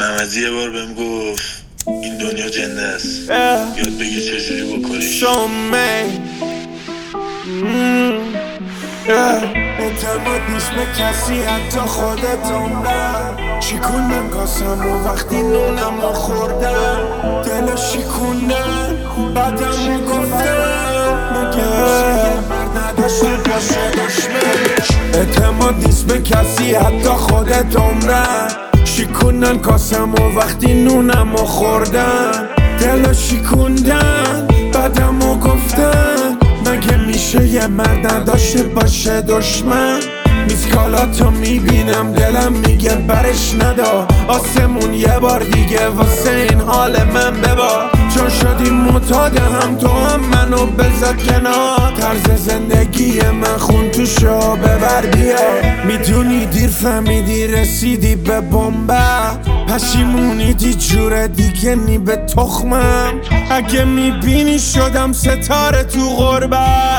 محمدی یه بار بهم گفت این دنیا جنده است، یاد بگیر چجوری بکنیش. اعتماد نیست به کسی حتی خودت عمرم. شیکوندن کاسم و وقتی نونم رو خوردم دل شیکوندن بعدم رو گفتم مگه یه مرد نداشته باشه دشمن. اعتماد نیست به کسی حتی خودت عمرم. شیکوندن کاسم و وقتی نونم رو خوردن دل شیکوندن بعدم رو گفتن مگه میشه یه مرد نداشته باشه دشمن. میسکالاتو میبینم دلم میگه برش ندا. آسمون یه بار دیگه واسه این حال من ببار. چون شدیم معتاد هم تو هم منو بذار کنار. طرز زندگی من خون تو شو ببر بیا. میدونی دیر فهمیدی رسیدی به بمبه. پشیمونی دی جوره دیگه نی به تخمم. اگه میبینی شدم ستاره تو غربه.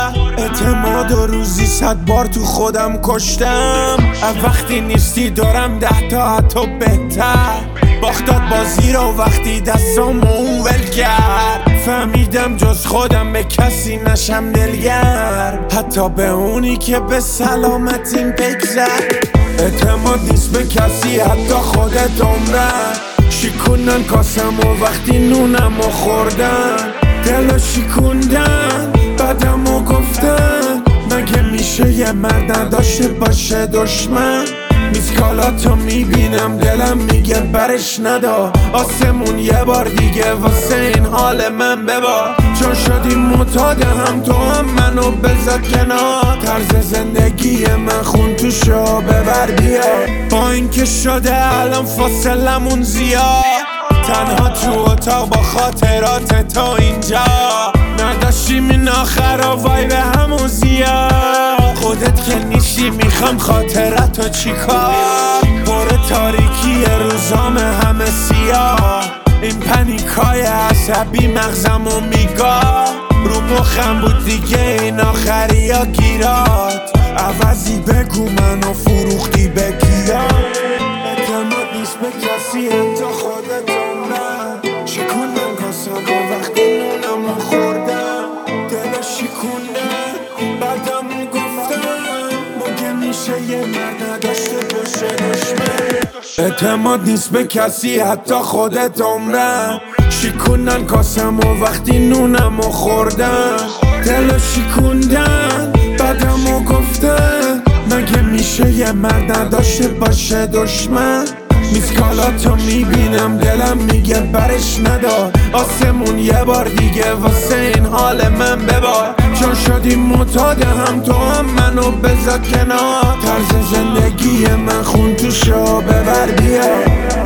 اعتماد و روزی 100 بار تو خودم کشتم. وقتی نیستی دارم 10 تا حتی بهتر. باختاد بازی رو وقتی دستامو اون ول کرد. فهمیدم جز خودم به کسی نشم دلگر، حتی به اونی که به سلامتیم بگذر. اعتماد نیست به کسی حتی خودت عمرم. شیکوندن کاسم و وقتی نونم رو خوردن دل شیکوندن بعدم رو گفتن مگه میشه یه مرد نداشته باشه دشمن. میسکالاتو میبینم دلم میگه برش ندا. آسمون یه بار دیگه واسه این حال من ببار. چون شدیم معتاد هم تو هم منو بذار کنار. طرز زندگی من خون تو شو ببر بیا. با اینکه شده الان فاصلمون زیاد، تنها تو اتاق با خاطرات تا اینجا. نداشتیم این آخرا وای به همون زیاد. خودت که نیستی میخوام خاطراتو چیکار. پر تاریکی روزام همه سیاه. این پنیکای عصبی مغزمو میگاه. رو مخم بود دیگه این آخری ها گیرات. عوضی بگو منو فروختی به گیرات. اعتماد نیست به کسی حتی خودت عمرم. شیکوندن کاسم و وقتی نونم رو خوردم دل شیکوندن بعدم رو گفتم مگه میشه یه مرد نداشته باشه دشمن. اعتماد نیست به کسی حتی خودت عمرم. شیکوندن کاسم و وقتی نونم رو خوردن دل شیکوندن بعدم رو گفتن مگه میشه یه مرد نداشته باشه دشمن. میسکالاتو میبینم دلم میگه برش ندا. آسمون یه بار دیگه واسه این حال من ببار. چون شدیم معتاد هم تو هم منو بذار کنار. طرز زندگی من خون تو شو ببر بیا.